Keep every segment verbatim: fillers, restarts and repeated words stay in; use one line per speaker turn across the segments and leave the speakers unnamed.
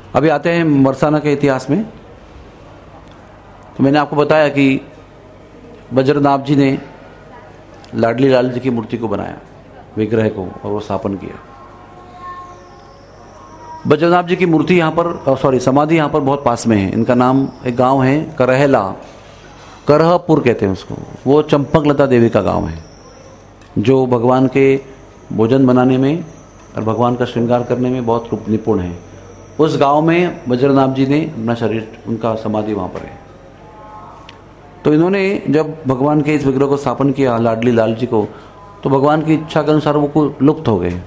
अभी आते हैं बरसाना के इतिहास में। तो मैंने आपको बताया कि वज्रनाभ जी ने लाडली लाल जी की मूर्ति को बनाया, विग्रह को, और वो स्थापन किया। वज्रनाभ जी की मूर्ति यहाँ पर, सॉरी समाधि यहाँ पर बहुत पास में है। इनका नाम, एक गांव है करहला, करहपुर कहते हैं उसको। वो चंपकलता देवी का गांव है, जो भगवान के भोजन बनाने में और भगवान का श्रृंगार करने में बहुत निपुण है। उस गांव में वज्रनाभ जी ने अपना शरीर, उनका समाधि वहाँ पर है। तो इन्होंने जब भगवान के इस विग्रह को स्थापन किया, लाडली लाल जी को, तो भगवान की इच्छा के अनुसार वो लुप्त हो गए।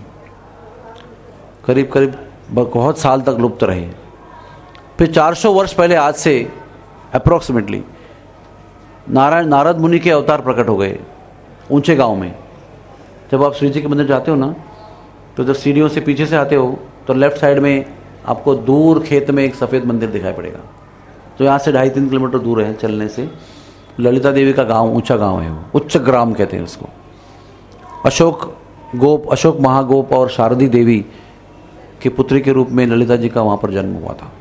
करीब करीब बहुत साल तक लुप्त रहे। फिर चार सौ वर्ष पहले, आज से अप्रोक्सीमेटली, नारायण नारद मुनि के अवतार प्रकट हो गए ऊंचे गांव में। जब आप श्री जी के मंदिर जाते हो ना, तो जब सीढ़ियों से पीछे से आते हो तो लेफ्ट साइड में आपको दूर खेत में एक सफ़ेद मंदिर दिखाई पड़ेगा, जो यहाँ से ढाई तीन किलोमीटर दूर है चलने से। ललिता देवी का गांव, ऊंचा गांव है वो, उच्च ग्राम कहते हैं उसको। अशोक गोप, अशोक महागोप और शारदी देवी के पुत्री के रूप में ललिता जी का वहाँ पर जन्म हुआ था।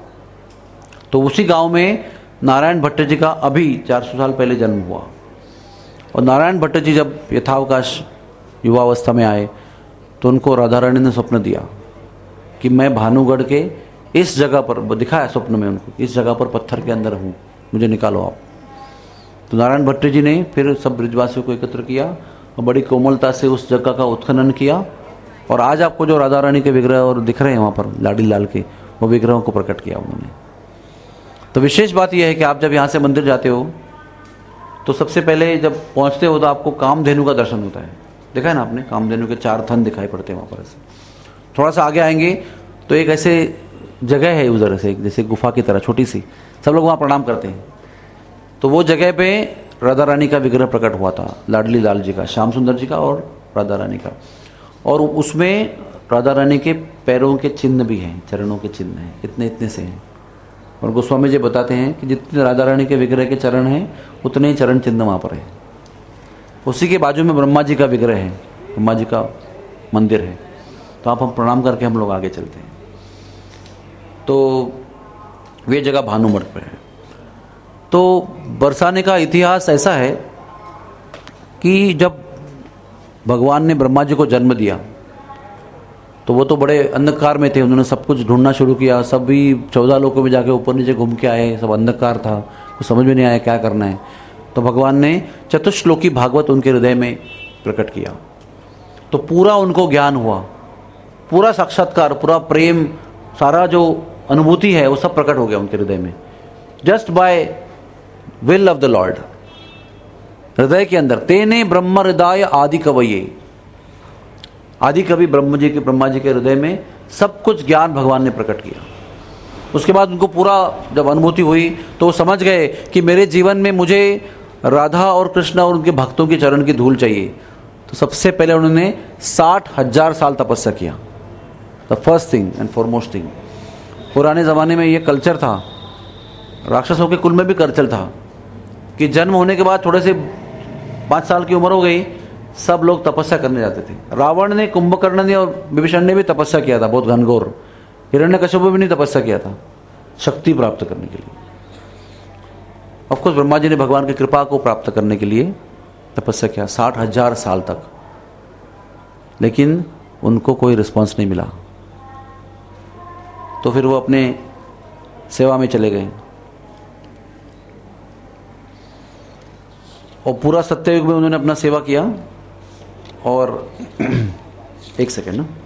तो उसी गांव में नारायण भट्ट जी का अभी चार सौ साल पहले जन्म हुआ। और नारायण भट्ट जी जब यथावकाश युवावस्था में आए तो उनको राधा रानी ने स्वप्न दिया कि मैं भानुगढ़ के इस जगह पर, दिखाया स्वप्न में उनको, इस जगह पर पत्थर के अंदर हूँ, मुझे निकालो आप। तो नारायण भट्ट जी ने फिर सब ब्रजवासियों को एकत्र किया और बड़ी कोमलता से उस जगह का उत्खनन किया। और आज आपको जो राधा रानी के विग्रह और दिख रहे हैं वहाँ पर लाडी लाल के, वो विग्रहों को प्रकट किया उन्होंने। तो विशेष बात यह है कि आप जब यहाँ से मंदिर जाते हो तो सबसे पहले जब पहुँचते हो तो आपको कामधेनु का दर्शन होता है। देखा है ना आपने, कामधेनु के चार थन दिखाई पड़ते हैं वहाँ पर। ऐसे थोड़ा सा आगे आएंगे तो एक ऐसे जगह है उधर से, जैसे गुफा की तरह छोटी सी, सब लोग वहाँ प्रणाम करते हैं। तो वो जगह पे राधा रानी का विग्रह प्रकट हुआ था, लाडली लाल जी का, श्याम सुंदर जी का और राधा रानी का। और उसमें राधा रानी के पैरों के चिन्ह भी हैं, चरणों के चिन्ह हैं, इतने इतने से हैं। और गोस्वामी जी बताते हैं कि जितने राधा रानी के विग्रह के चरण हैं उतने ही चरण चिन्ह वहाँ पर है। उसी के बाजू में ब्रह्मा जी का विग्रह है, ब्रह्मा जी का मंदिर है। तो आप हम प्रणाम करके हम लोग आगे चलते हैं। तो वे जगह भानुमठ पर है। तो बरसाने का इतिहास ऐसा है कि जब भगवान ने ब्रह्मा जी को जन्म दिया तो वो तो बड़े अंधकार में थे। उन्होंने सब कुछ ढूंढना शुरू किया, सभी चौदह लोकों में जाके ऊपर नीचे घूम के आए, सब अंधकार था, कुछ समझ में नहीं आया क्या करना है। तो भगवान ने चतुश्लोकी भागवत उनके हृदय में प्रकट किया। तो पूरा उनको ज्ञान हुआ, पूरा साक्षात्कार, पूरा प्रेम, सारा जो अनुभूति है वो सब प्रकट हो गया उनके हृदय में, just by will of the lord. हृदय के अंदर तेने ब्रह्म हृदय आदि कवये, आदि कवि ब्रह्म जी के, ब्रह्मा जी के हृदय में सब कुछ ज्ञान भगवान ने प्रकट किया। उसके बाद उनको पूरा जब अनुभूति हुई तो वो समझ गए कि मेरे जीवन में मुझे राधा और कृष्ण और उनके भक्तों के चरण की धूल चाहिए। तो सबसे पहले उन्होंने साठ हजार साल तपस्या किया। The first thing and foremost thing. पुराने ज़माने में ये कल्चर था, राक्षसों के कुल में भी कल्चर था कि जन्म होने के बाद थोड़े से पाँच साल की उम्र हो गई, सब लोग तपस्या करने जाते थे। रावण ने, कुंभकर्ण ने और विभीषण ने भी तपस्या किया था, बहुत घनघोर। हिरण्यकश्यप भी नहीं तपस्या किया था शक्ति प्राप्त करने के लिए। ऑफकोर्स ब्रह्मा जी ने भगवान की कृपा को प्राप्त करने के लिए तपस्या किया साठ हजार साल तक, लेकिन उनको कोई रिस्पॉन्स नहीं मिला। तो फिर वो अपने सेवा में चले गए। और पूरा सत्ययुग में उन्होंने अपना सेवा किया। और एक सेकेंड ना,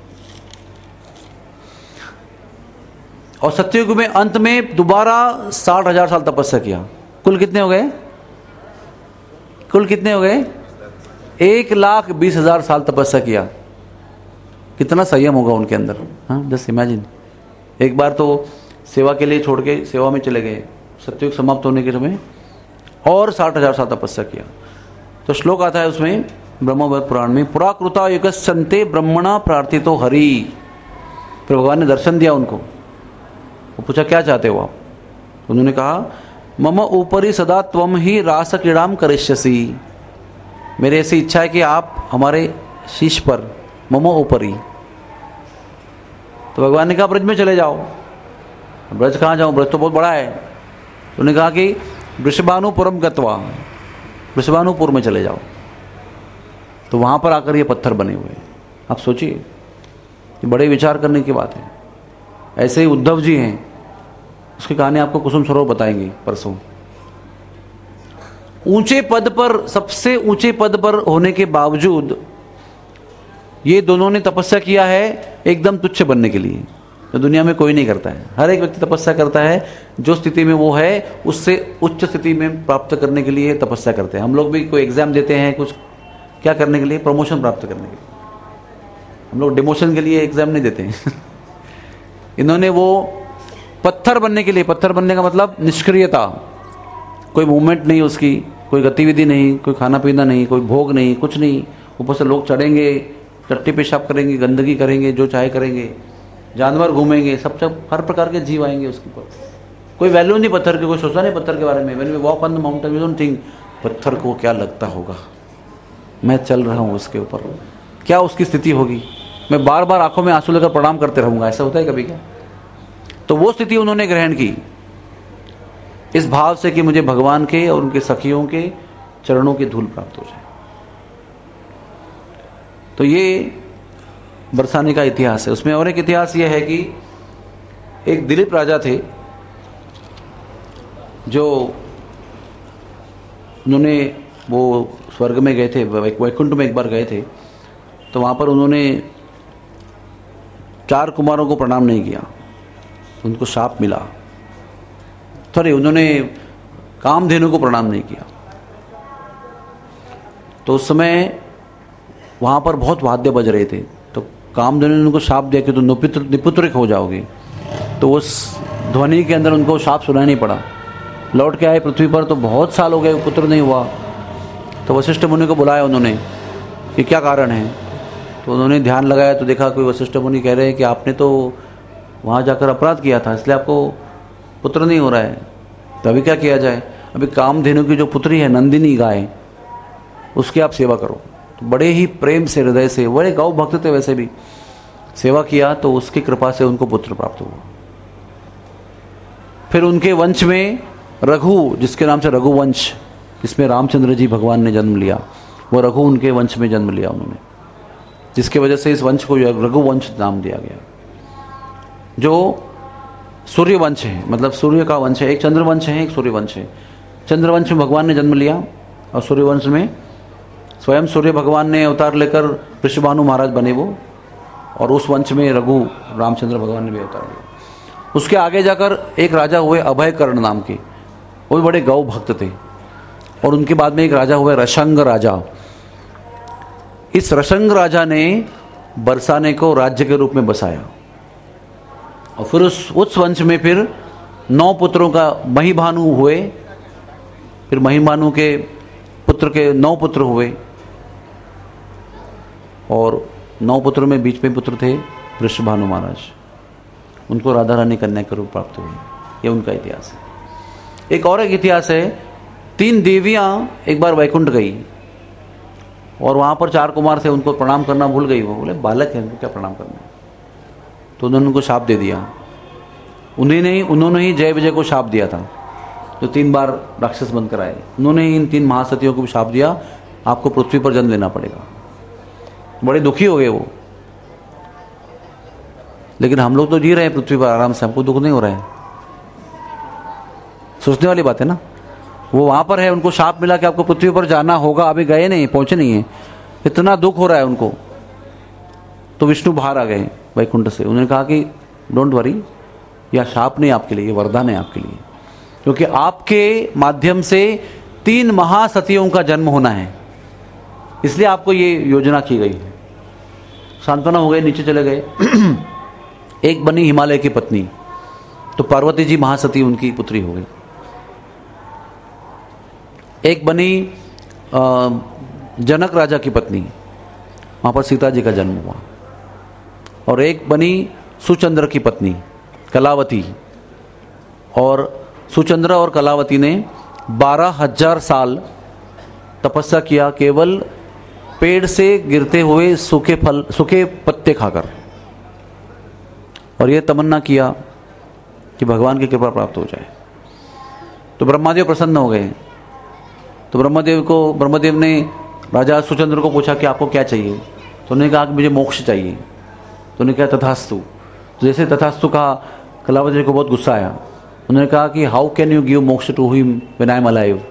और सत्ययुग में अंत में दोबारा साठ हजार साल तपस्या किया। कुल कितने हो गए? कुल कितने हो गए? एक लाख बीस हजार साल तपस्या किया। कितना संयम होगा उनके अंदर। हाँ, जस्ट इमेजिन। एक बार तो सेवा के लिए छोड़ के सेवा में चले गए सत्ययुग समाप्त होने के समय, और साठ हजार साल तपस्या किया। तो श्लोक आता है उसमें ब्रह्मवत पुराण में, पुराकृता युगस्सन्ते ब्रह्मणा प्रार्थितो हरि। फिर भगवान ने दर्शन दिया उनको। वो पूछा क्या चाहते हो आप? उन्होंने कहा मम ऊपरी सदा त्वम ही रास क्रीड़ाम करिष्यसि। मेरी ऐसी इच्छा है कि आप हमारे शीश पर, मम ऊपरी। तो भगवान ने कहा ब्रज में चले जाओ। ब्रज कहाँ जाऊँ, ब्रज तो बहुत बड़ा है। तो उन्होंने कहा कि वृषभानुपुरम गत्वा, वृषभानुपुर में चले जाओ। तो वहाँ पर आकर ये पत्थर बने हुए हैं। आप सोचिए, ये बड़े विचार करने की बात है। ऐसे ही उद्धव जी हैं, उसकी कहानी आपको कुसुम सरोवर बताएंगे परसों। ऊंचे पद पर, सबसे ऊंचे पद पर होने के बावजूद ये दोनों ने तपस्या किया है एकदम तुच्छ बनने के लिए। तो दुनिया में कोई नहीं करता है। हर एक व्यक्ति तपस्या करता है जो स्थिति में वो है उससे उच्च स्थिति में प्राप्त करने के लिए तपस्या करते हैं। हम लोग भी कोई एग्जाम देते हैं कुछ क्या करने के लिए, प्रमोशन प्राप्त करने के लिए। हम लोग डिमोशन के लिए एग्जाम नहीं देते हैं। इन्होंने वो पत्थर बनने के लिए, पत्थर बनने का मतलब निष्क्रियता, कोई मूवमेंट नहीं उसकी, कोई गतिविधि नहीं, कोई खाना पीना नहीं, कोई भोग नहीं, कुछ नहीं। ऊपर से लोग चढ़ेंगे, टट्टी पेशाब करेंगे, गंदगी करेंगे, जो चाहे करेंगे, जानवर घूमेंगे, सब सब हर प्रकार के जीव आएंगे उसके ऊपर। कोई वैल्यू नहीं पत्थर की, कोई सोचा नहीं पत्थर के बारे में। When we walk on the mountain we don't think पत्थर को क्या लगता होगा, मैं चल रहा हूँ उसके ऊपर, क्या उसकी स्थिति होगी, मैं बार बार आंखों में आंसू लेकर प्रणाम करते रहूँगा। ऐसा होता है कभी क्या? तो वो स्थिति उन्होंने ग्रहण की इस भाव से कि मुझे भगवान के और उनके सखियों के चरणों की धूल प्राप्त हो जाए। तो ये बरसाने का इतिहास है। उसमें और एक इतिहास ये है कि एक दिलीप राजा थे जो उन्होंने वो स्वर्ग में गए थे, वैकुंठ में एक बार गए थे। तो वहाँ पर उन्होंने चार कुमारों को प्रणाम नहीं किया, उनको शाप मिला। सॉरी, उन्होंने कामधेनु को प्रणाम नहीं किया। तो उस समय वहाँ पर बहुत वाद्य बज रहे थे। तो कामधेनु ने उनको शाप दिया कि तुम निपुत्र निपुत्रिक हो जाओगे। तो उस ध्वनि के अंदर उनको शाप सुनाई नहीं पड़ा। लौट के आए पृथ्वी पर तो बहुत साल हो गए, पुत्र नहीं हुआ। तो वशिष्ठ मुनि को बुलाया उन्होंने कि क्या कारण है। तो उन्होंने ध्यान लगाया तो देखा कोई वशिष्ठ मुनि कह रहे हैं कि आपने तो वहाँ जाकर अपराध किया था, इसलिए आपको पुत्र नहीं हो रहा है। तो अभी क्या किया जाए? अभी कामधेनु की जो पुत्री है नंदिनी गाय, उसकी आप सेवा करो। तो बड़े ही प्रेम से, हृदय से, बड़े गौ भक्त थे वैसे भी, सेवा किया तो उसकी कृपा से उनको पुत्र प्राप्त हुआ। फिर उनके वंश में रघु, जिसके नाम से रघुवंश, जिसमें रामचंद्र जी भगवान ने जन्म लिया, वो रघु उनके वंश में जन्म लिया उन्होंने, जिसके वजह से इस वंश को रघुवंश नाम दिया गया। जो सूर्य वंश है, मतलब सूर्य का वंश है। एक चंद्रवंश है, एक सूर्य वंश है। चंद्रवंश में भगवान ने जन्म लिया और सूर्यवंश में स्वयं सूर्य भगवान ने अवतार लेकर वृषभानु महाराज बने वो, और उस वंश में रघु रामचंद्र भगवान ने भी अवतार लिया। उसके आगे जाकर एक राजा हुए अभय कर्ण नाम के, वो भी बड़े गौ भक्त थे। और उनके बाद में एक राजा हुए रशंग राजा। इस रशंग राजा ने बरसाने को राज्य के रूप में बसाया। और फिर उस उस वंश में फिर नौ पुत्रों का महिभानु हुए। फिर महिभानु के पुत्र के नौ पुत्र हुए, और नौ पुत्रों में बीच में पुत्र थे वृषभानु महाराज। उनको राधा रानी कन्या के रूप प्राप्त हुए। ये उनका इतिहास है। एक और एक इतिहास है, तीन देवियां एक बार वैकुंठ गई और वहाँ पर चार कुमार थे, उनको प्रणाम करना भूल गई। वो बोले बालक है, उनको क्या प्रणाम करना। तो उन्होंने उनको शाप दे दिया। उन्हें नहीं उन्होंने ही जय विजय को शाप दिया था, जो तीन बार राक्षस बनकर आए। उन्होंने ही इन तीन महासतियों को भी शाप दिया, आपको पृथ्वी पर जन्म लेना पड़ेगा। बड़े दुखी हो गए वो। लेकिन हम लोग तो जी रहे हैं पृथ्वी पर आराम से, हमको दुख नहीं हो रहा है। सोचने वाली बात है ना। वो वहां पर है, उनको शाप मिला कि आपको पृथ्वी पर जाना होगा, अभी गए नहीं, पहुंचे नहीं है, इतना दुख हो रहा है उनको। तो विष्णु बाहर आ गए वैकुंठ से। उन्होंने कहा कि डोंट वरी, यह शाप नहीं आपके लिए, ये वरदान है आपके लिए, क्योंकि आपके माध्यम से तीन महासतियों का जन्म होना है, इसलिए आपको ये योजना की गई है। सांत्वना हो गए, नीचे चले गए। एक बनी हिमालय की पत्नी, तो पार्वती जी महासती उनकी पुत्री हो गई। एक बनी जनक राजा की पत्नी, वहां पर सीता जी का जन्म हुआ। और एक बनी सुचंद्र की पत्नी कलावती, और सुचंद्र और कलावती ने बारह हजार साल तपस्या किया केवल पेड़ से गिरते हुए सूखे फल, सूखे पत्ते खाकर। और यह तमन्ना किया कि भगवान की कृपा प्राप्त हो जाए। तो ब्रह्मादेव प्रसन्न हो गए। तो ब्रह्मदेव को ब्रह्मदेव ने राजा सुचंद्र को पूछा कि आपको क्या चाहिए। तो उन्होंने कहा कि मुझे मोक्ष चाहिए। तो उन्होंने कहा तथास्तु। तो जैसे तथास्तु कहा, कलावती को बहुत गुस्सा आया। उन्होंने कहा कि how can you give moksha to him when I am alive,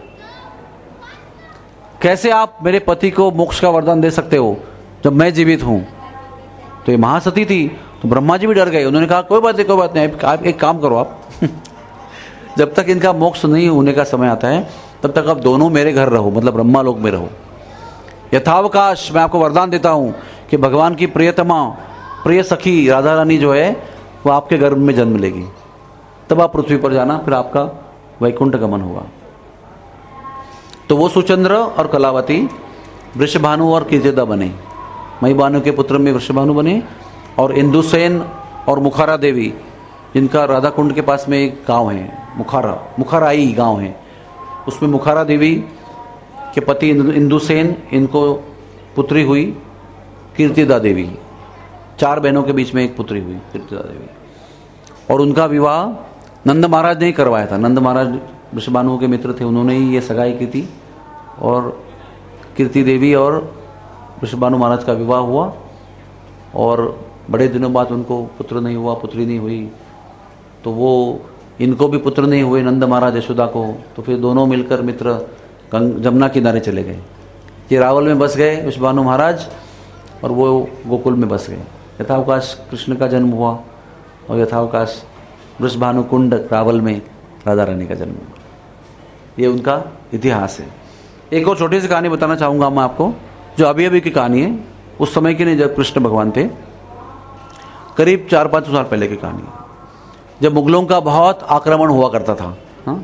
कैसे आप मेरे पति को मोक्ष का वरदान दे सकते हो जब मैं जीवित हूं। तो ये महासती थी, तो ब्रह्मा जी भी डर गए। उन्होंने कहा कोई बात नहीं, कोई बात नहीं, आप एक काम करो, आप जब तक इनका मोक्ष नहीं होने का समय आता है तब तक आप दोनों मेरे घर रहो, मतलब ब्रह्मा लोक में रहो। यथावकाश मैं आपको वरदान देता हूं कि भगवान की प्रियतमा प्रिय सखी राधा रानी जो है वो आपके गर्भ में जन्म लेगी, तब आप पृथ्वी पर जाना, फिर आपका वैकुंठ गमन होगा। तो वो सुचंद्र और कलावती वृषभानु और कीर्तिदा बने। महीभानु के पुत्र में वृषभानु बने, और इंदुसेन और मुखारा देवी, जिनका राधा कुंड के पास में एक गांव है मुखारा, मुखाराई गांव है, उसमें मुखारा देवी के पति इंदुसेन, इनको पुत्री हुई कीर्तिदा देवी। चार बहनों के बीच में एक पुत्री हुई कीर्तिदा देवी, और उनका विवाह नंद महाराज ने ही करवाया था। नंद महाराज वृषभानु के मित्र थे, उन्होंने ही ये सगाई की थी, और कीर्ति देवी और वृषभानु महाराज का विवाह हुआ। और बड़े दिनों बाद उनको पुत्र नहीं हुआ, पुत्री नहीं हुई, तो वो इनको भी पुत्र नहीं हुए नंद महाराज यशोदा को। तो फिर दोनों मिलकर मित्र गंग जमुना किनारे चले गए। ये रावल में बस गए वृषभानु महाराज, और वो गोकुल में बस गए। यथावकाश कृष्ण का जन्म हुआ, और यथावकाश वृषभानु कुंड रावल में राधा रानी का जन्म हुआ। ये उनका इतिहास है। एक और छोटी सी कहानी बताना चाहूँगा मैं आपको, जो अभी अभी की कहानी है, उस समय की नहीं जब कृष्ण भगवान थे, करीब चार पाँच साल पहले की कहानी है, जब मुगलों का बहुत आक्रमण हुआ करता था। हाँ?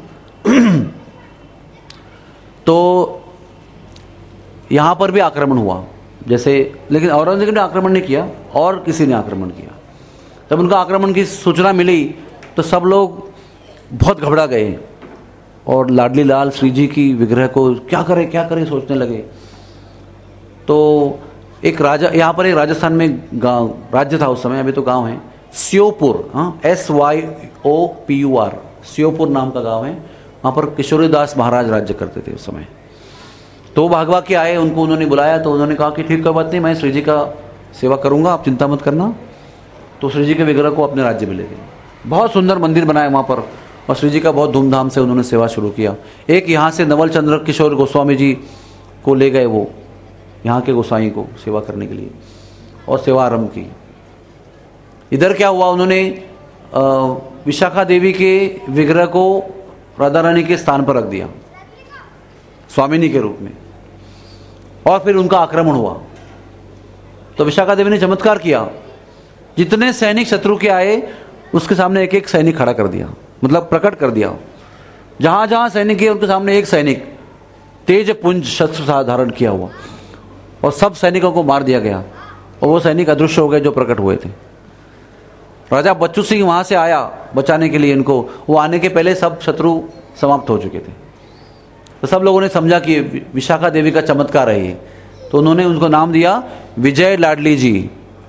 तो यहाँ पर भी आक्रमण हुआ जैसे, लेकिन औरंगजेब ने आक्रमण नहीं किया और किसी ने आक्रमण किया। जब उनका आक्रमण की सूचना मिली तो सब लोग बहुत घबरा गए, और लाडली लाल श्री जी की विग्रह को क्या करें क्या करें सोचने लगे। तो एक राजा, यहाँ पर एक राजस्थान में गांव राज्य था उस समय, अभी तो गांव है, श्योपुर, हाँ, S Y O P U R, Sheopur नाम का गांव है। वहाँ पर किशोरीदास महाराज राज्य करते थे उस समय। तो भागवा के आए, उनको उन्होंने बुलाया, तो उन्होंने कहा कि ठीक कोई बात नहीं, मैं श्री जी का सेवा करूँगा, आप चिंता मत करना। तो श्री जी के विग्रह को अपने राज्य में ले गए। बहुत सुंदर मंदिर बनाए वहाँ पर, और श्री जी का बहुत धूमधाम से उन्होंने सेवा शुरू किया। एक यहाँ से नवल चंद्र किशोर गोस्वामी जी को ले गए, वो यहाँ के गोसाई को सेवा करने के लिए, और सेवा आरंभ की। इधर क्या हुआ, उन्होंने विशाखा देवी के विग्रह को राधा रानी के स्थान पर रख दिया स्वामिनी के रूप में, और फिर उनका आक्रमण हुआ। तो विशाखा देवी ने चमत्कार किया, जितने सैनिक शत्रु के आए उसके सामने एक एक सैनिक खड़ा कर दिया, मतलब प्रकट कर दिया। जहां जहां सैनिक गए उनके सामने एक सैनिक तेज पुंज शस्त्र धारण किया हुआ, और सब सैनिकों को मार दिया गया, और वो सैनिक अदृश्य हो गए जो प्रकट हुए थे। राजा बच्चू सिंह वहां से आया बचाने के लिए इनको, वो आने के पहले सब शत्रु समाप्त हो चुके थे। तो सब लोगों ने समझा कि विशाखा देवी का चमत्कार है ये, तो उन्होंने उनको नाम दिया विजय लाडली जी,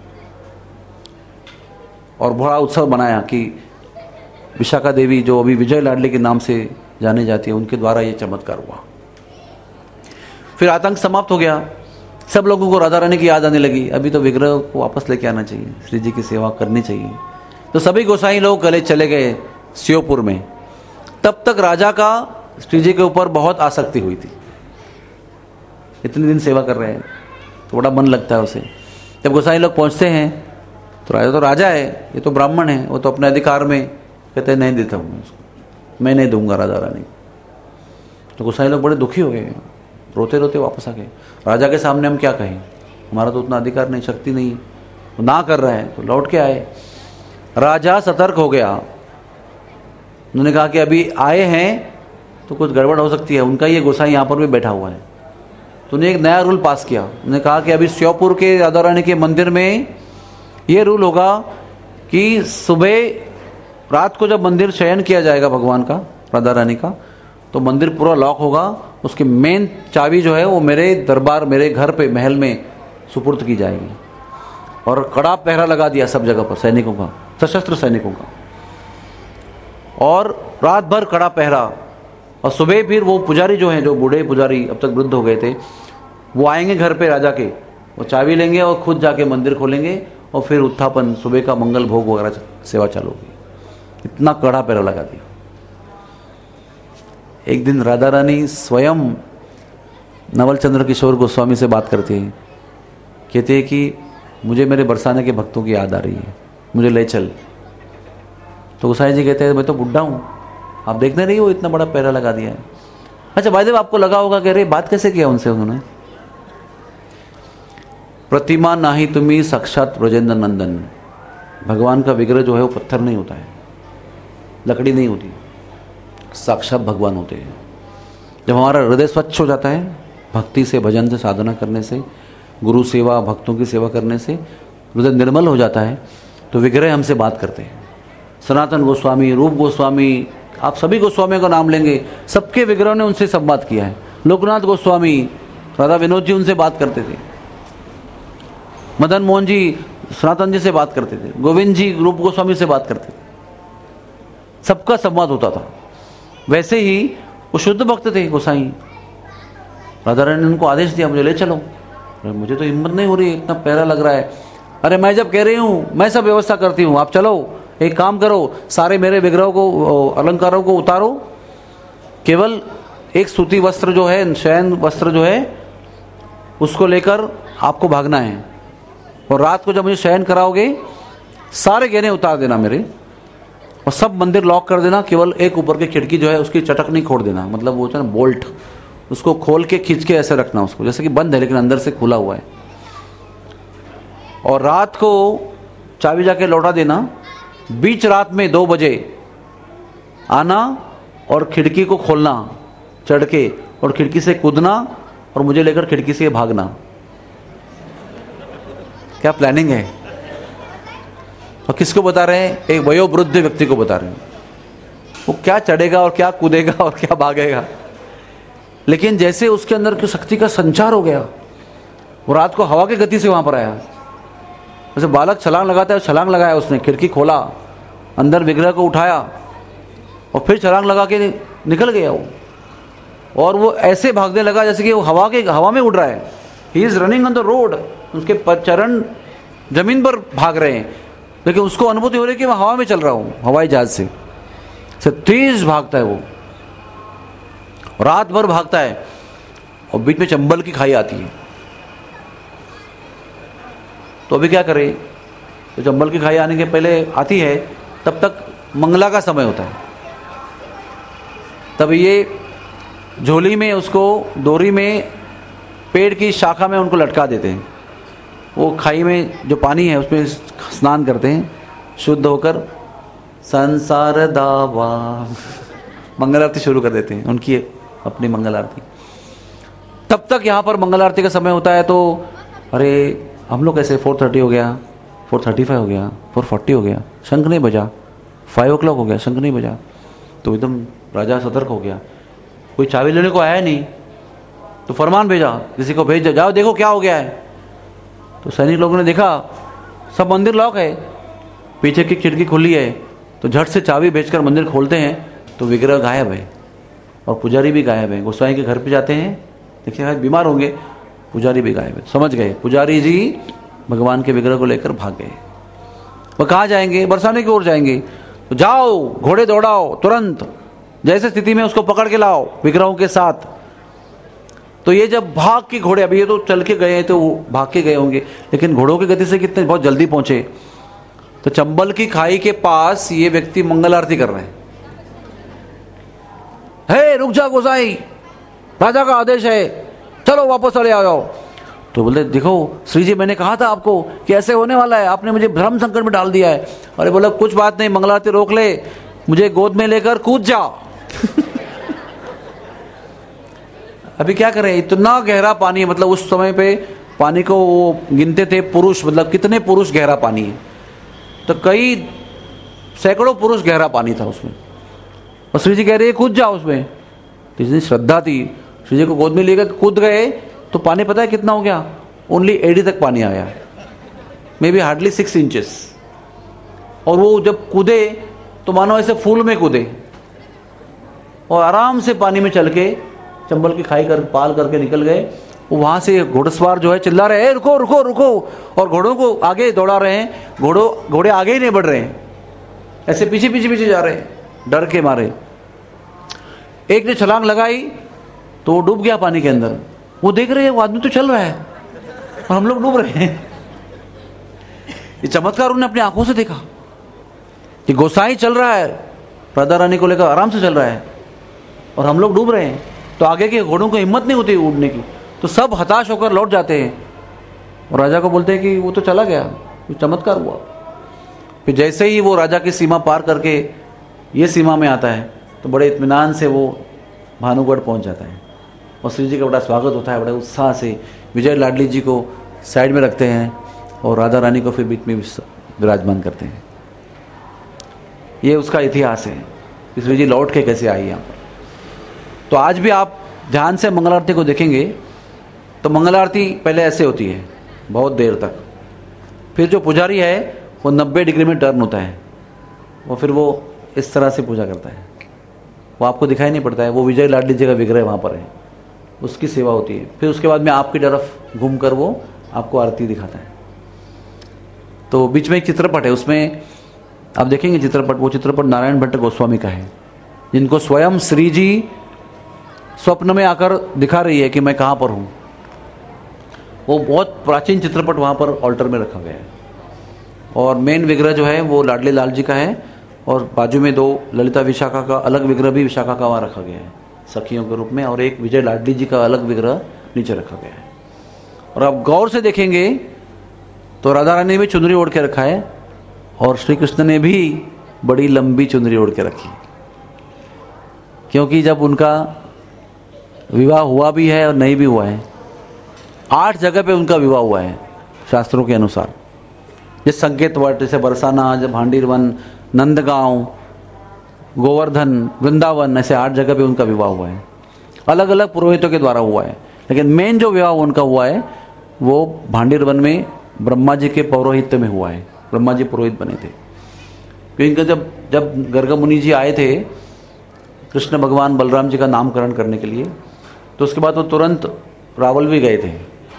और बड़ा उत्सव बनाया कि विशाखा देवी जो अभी विजय लाडली के नाम से जाने जाती है, उनके द्वारा ये चमत्कार हुआ। फिर आतंक समाप्त हो गया, सब लोगों को राधा रानी की याद आने लगी, अभी तो विग्रह को वापस लेके आना चाहिए, श्री जी की सेवा करनी चाहिए। तो सभी गोसाई लोग गले चले गए श्योपुर में। तब तक राजा का श्री जी के ऊपर बहुत आसक्ति हुई थी, इतने दिन सेवा कर रहे हैं तो बड़ा मन लगता है उसे। जब गोसाई लोग पहुंचते हैं तो राजा तो राजा है, ये तो ब्राह्मण है, वो तो अपने अधिकार में कहते हैं नहीं देता हूँ मैं उसको, मैं नहीं दूंगा राधा रानी। तो गोसाई लोग बड़े दुखी हो गए, रोते रोते वापस आ गए। राजा के सामने हम क्या कहें, हमारा तो उतना अधिकार नहीं, शक्ति नहीं, वो ना कर रहा है। तो लौट के आए, राजा सतर्क हो गया, उन्होंने कहा कि अभी आए हैं तो कुछ गड़बड़ हो सकती है, उनका ये गोसाई यहाँ पर भी बैठा हुआ है। तो उन्हें एक नया रूल पास किया, उन्होंने कहा कि अभी श्योपुर के राधा रानी के मंदिर में ये रूल होगा कि सुबह रात को जब मंदिर शयन किया जाएगा भगवान का, राधा रानी का, तो मंदिर पूरा लॉक होगा, उसकी मेन चाबी जो है वो मेरे दरबार, मेरे घर पे महल में सुपुर्द की जाएगी। और कड़ा पहरा लगा दिया सब जगह पर सैनिकों का, सशस्त्र सैनिकों का। और रात भर कड़ा पहरा, और सुबह फिर वो पुजारी जो हैं, जो बूढ़े पुजारी अब तक वृद्ध हो गए थे, वो आएंगे घर पे राजा के, वो चाबी लेंगे और खुद जाके मंदिर खोलेंगे और फिर उत्थापन, सुबह का मंगल भोग वगैरह सेवा चालू होगी। इतना कड़ा पहरा लगा दिया। एक दिन राधा रानी स्वयं नवल चंद्र किशोर गोस्वामी से बात करती हैं, कहते हैं कि मुझे मेरे बरसाने के भक्तों की याद आ रही है, मुझे ले चल। तो गोसाई जी कहते हैं मैं तो बुढ़ा हूँ, आप देखने रही हो इतना बड़ा पहरा लगा दिया है। अच्छा भाई देव, आपको लगा होगा कि अरे बात कैसे किया उनसे उन्होंने। प्रतिमा नाही तुम्ही साक्षात ब्रजेंद्र नंदन, भगवान का विग्रह जो है वो पत्थर नहीं होता है, लकड़ी नहीं होती, साक्षात भगवान होते हैं। जब हमारा हृदय स्वच्छ हो जाता है भक्ति से, भजन से, साधना करने से, गुरु सेवा, भक्तों की सेवा करने से हृदय निर्मल हो जाता है, तो विग्रह हमसे बात करते हैं। सनातन गोस्वामी, रूप गोस्वामी, आप सभी गोस्वामियों का नाम लेंगे, सबके विग्रह ने उनसे संवाद किया है। लोकनाथ गोस्वामी, राधा विनोद जी उनसे बात करते थे, मदन मोहन जी सनातन जी से बात करते थे, गोविंद जी रूप गोस्वामी से बात करते थे, सबका संवाद होता था। वैसे ही वो शुद्ध भक्त थे गोसाई। राधा रानी ने उनको आदेश दिया, मुझे ले चलो। मुझे तो हिम्मत नहीं हो रही, इतना प्यारा लग रहा है। अरे मैं जब कह रही हूँ मैं सब व्यवस्था करती हूँ, आप चलो, एक काम करो, सारे मेरे विग्रहों को, अलंकारों को उतारो, केवल एक सूती वस्त्र जो है, शयन वस्त्र जो है, उसको लेकर आपको भागना है, और रात को जब मुझे शयन कराओगे सारे गहने उतार देना मेरे, और सब मंदिर लॉक कर देना, केवल एक ऊपर की खिड़की जो है उसकी चटक नहीं खोल देना, मतलब वो होता है ना बोल्ट, उसको खोल के खींच के ऐसे रखना उसको, जैसे कि बंद है लेकिन अंदर से खुला हुआ है। और रात को चाबी जाके लौटा देना, बीच रात में दो बजे आना और खिड़की को खोलना चढ़ के, और खिड़की से कूदना और मुझे लेकर खिड़की से भागना। क्या प्लानिंग है। और किसको बता रहे हैं, एक वयोवृद्ध व्यक्ति को बता रहे हैं। वो क्या चढ़ेगा और क्या कूदेगा और क्या भागेगा, लेकिन जैसे उसके अंदर की शक्ति का संचार हो गया, वो रात को हवा की गति से वहां पर आया। जैसे बालक छलांग लगाता है, छलांग लगाया उसने, खिड़की खोला, अंदर विग्रह को उठाया और फिर छलांग लगा के निकल गया वो। और वो ऐसे भागने लगा जैसे कि वो हवा के हवा में उड़ रहा है। He is running on the road, उसके चरण जमीन पर भाग रहे हैं, लेकिन उसको अनुभूति हो रही है कि मैं हवा में चल रहा हूं, हवाई जहाज से। से तेज भागता है वो, रात भर भागता है, और बीच में चंबल की खाई आती है। तो अभी क्या करें, तो चंबल की खाई आने के पहले आती है, तब तक मंगला का समय होता है। तब ये झोली में उसको डोरी में पेड़ की शाखा में उनको लटका देते हैं। वो खाई में जो पानी है उसमें स्नान करते हैं, शुद्ध होकर संसार दावा मंगल आरती शुरू कर देते हैं, उनकी अपनी मंगल आरती। तब तक यहाँ पर मंगल आरती का समय होता है। तो अरे हम लोग कैसे, फोर थर्टी हो गया, फोर थर्टी फाइव हो गया, फोर फोर्टी हो गया, शंख नहीं बजा, फाइव ओ क्लॉक हो गया, शंख नहीं बजा। तो एकदम राजा सतर्क हो गया, कोई चाबी लेने को आया नहीं, तो फरमान भेजा, किसी को भेज जाओ देखो क्या हो गया है। तो सैनिक लोगों ने देखा सब मंदिर लॉक है, पीछे की खिड़की खुली है, तो झट से चाबी भेजकर मंदिर खोलते हैं, तो विग्रह गायब है और पुजारी भी गायब है। गोसाई के घर पे जाते हैं, देखिए भाई बीमार होंगे, पुजारी भी गायब है। समझ गए, पुजारी जी भगवान के विग्रह को लेकर भाग गए। वह कहाँ जाएंगे, बरसाने की ओर जाएंगे। तो जाओ, घोड़े दौड़ाओ, तुरंत जैसे स्थिति में उसको पकड़ के लाओ विग्रहों के साथ। तो ये जब भाग के घोड़े, अभी ये तो चल के गए तो भाग के गए होंगे, लेकिन घोड़ों की गति से कितने बहुत जल्दी पहुंचे। तो चंबल की खाई के पास ये व्यक्ति मंगल आरती कर रहे हैं। हे रुक जा गोसाई, राजा का आदेश है, चलो वापस चले आ जाओ। तो बोले देखो श्री जी, मैंने कहा था आपको कि ऐसे होने वाला है, आपने मुझे भ्रम संकट में डाल दिया है। अरे बोला कुछ बात नहीं, मंगल आरती रोक ले, मुझे गोद में लेकर कूद जा। अभी क्या करें, इतना गहरा पानी है, मतलब उस समय पे पानी को वो गिनते थे पुरुष, मतलब कितने पुरुष गहरा पानी है, तो कई सैकड़ों पुरुष गहरा पानी था उसमें। और श्री जी कह रहे कूद जाओ उसमें। तो इतनी श्रद्धा थी, श्री जी को गोद में लेकर कूद गए, तो पानी पता है कितना हो गया, ओनली एडी तक पानी आया, may be hardly six inches. और वो जब कूदे तो मानो ऐसे फूल में कूदे और आराम से पानी में चल के चंबल की खाई कर पाल करके निकल गए। वहां से घोड़सवार जो है चिल्ला रहे हैं रुको रुको रुको, और घोड़ों को आगे दौड़ा रहे हैं। घोड़ों घोड़े आगे ही नहीं बढ़ रहे हैं, ऐसे पीछे पीछे पीछे जा रहे हैं डर के मारे। एक ने छलांग लगाई तो वो डूब गया पानी के अंदर। वो देख रहे हैं वो आदमी तो चल रहा है और हम लोग डूब रहे हैं। ये चमत्कार उन्होंने अपनी आंखों से देखा कि गोसाई चल रहा है, राधा रानी को लेकर आराम से चल रहा है और हम लोग डूब रहे हैं। तो आगे के घोड़ों को हिम्मत नहीं होती उड़ने की, तो सब हताश होकर लौट जाते हैं और राजा को बोलते हैं कि वो तो चला गया, वो चमत्कार हुआ। फिर जैसे ही वो राजा की सीमा पार करके ये सीमा में आता है तो बड़े इत्मीनान से वो भानुगढ़ पहुंच जाता है और श्री जी का बड़ा स्वागत होता है। बड़े उत्साह से विजय लाडली जी को साइड में रखते हैं और राधा रानी को फिर बीच में विराजमान करते हैं। ये उसका इतिहास है कि श्री जी लौट के कैसे आई यहाँ पर। तो आज भी आप ध्यान से मंगल आरती को देखेंगे तो मंगल आरती पहले ऐसे होती है बहुत देर तक, फिर जो पुजारी है वो नब्बे डिग्री में टर्न होता है, वो फिर वो इस तरह से पूजा करता है। वो आपको दिखाई नहीं पड़ता है, वो विजय लाडली जी का विग्रह वहाँ पर है, उसकी सेवा होती है। फिर उसके बाद में आपकी तरफ घूम कर वो आपको आरती दिखाता है। तो बीच में एक चित्रपट है, उसमें आप देखेंगे चित्रपट, वो चित्रपट नारायण भट्ट गोस्वामी का है, जिनको स्वयं श्री जी स्वप्न में आकर दिखा रही है कि मैं कहाँ पर हूँ। वो बहुत प्राचीन चित्रपट वहाँ पर ऑल्टर में रखा गया है और मेन विग्रह जो है वो लाडली लाल जी का है और बाजू में दो ललिता विशाखा का अलग विग्रह भी विशाखा का वहाँ रखा गया है सखियों के रूप में, और एक विजय लाडली जी का अलग विग्रह नीचे रखा गया है। और आप गौर से देखेंगे तो राधा रानी ने भी चुनरी ओढ़ के रखा है और श्री कृष्ण ने भी बड़ी लंबी चुनरी ओढ़ के रखी, क्योंकि जब उनका विवाह हुआ भी है और नहीं भी हुआ है, आठ जगह पे उनका विवाह हुआ है शास्त्रों के अनुसार। जिस संकेत वट जैसे बरसाना, जब भांडीरवन, नंदगांव, गोवर्धन, वृंदावन, ऐसे आठ जगह पे उनका विवाह हुआ है। अलग अलग पुरोहितों के द्वारा हुआ है, लेकिन मेन जो विवाह उनका हुआ है वो भांडीरवन में ब्रह्मा जी के पौरोहित्य में हुआ है। ब्रह्मा जी पुरोहित बने थे, क्योंकि जब जब गर्ग मुनि जी आए थे कृष्ण भगवान बलराम जी का नामकरण करने के लिए, तो उसके बाद वो तुरंत रावल भी गए थे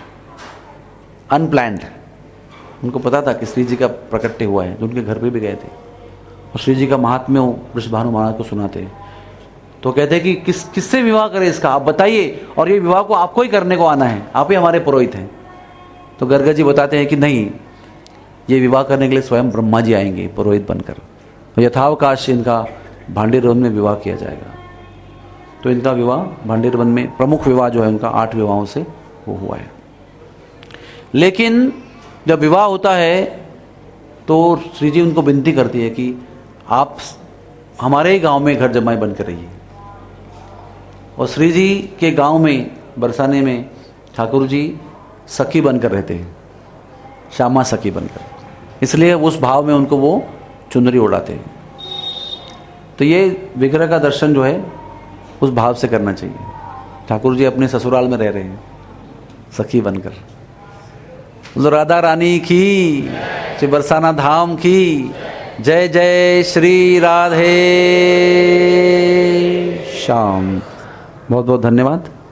अनप्लैंड। उनको पता था कि श्री जी का प्रकट्य हुआ है, जो उनके घर पे भी गए थे और श्री जी का महात्म्य वृषभानु महाराज को सुनाते। तो कहते हैं कि किस किससे विवाह करें इसका, आप बताइए, और ये विवाह को आपको ही करने को आना है, आप ही हमारे पुरोहित हैं। तो गर्ग जी बताते हैं कि नहीं, ये विवाह करने के लिए स्वयं ब्रह्मा जी आएंगे पुरोहित बनकर। यथावकाश इनका भांडीरवन में विवाह किया जाएगा। तो इनका विवाह भांडीरवन में, प्रमुख विवाह जो है उनका आठ विवाहों से वो हुआ है। लेकिन जब विवाह होता है तो श्री जी उनको विनती करती है कि आप हमारे ही गांव में घर जमाई बनकर रहिए। और श्री जी के गांव में बरसाने में ठाकुर जी सखी बनकर रहते हैं, श्यामा सखी बनकर, इसलिए उस भाव में उनको वो चुनरी उड़ाते हैं। तो ये विग्रह का दर्शन जो है उस भाव से करना चाहिए। ठाकुर जी अपने ससुराल में रह रहे हैं सखी बनकर। तो राधा रानी की, श्री बरसाना धाम की जय जय श्री राधे श्याम। बहुत बहुत धन्यवाद।